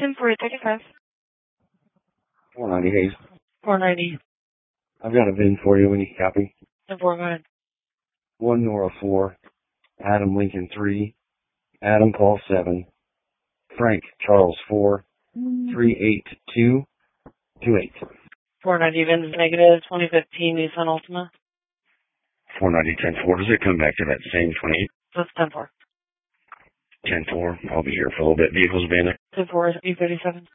10-4-35. 490 Hayes. 490. I've got a VIN for you when you copy. 10-4, go ahead. 1 Nora 4, Adam Lincoln 3, Adam Paul 7, Frank Charles 4, 38228. 490 VIN is negative. 2015 Nissan Altima. 490 10-4. Does it come back to that same 28? So it's 10-4. 10-4. I'll be here for a little bit. Vehicles abandoned. 10-4 E37.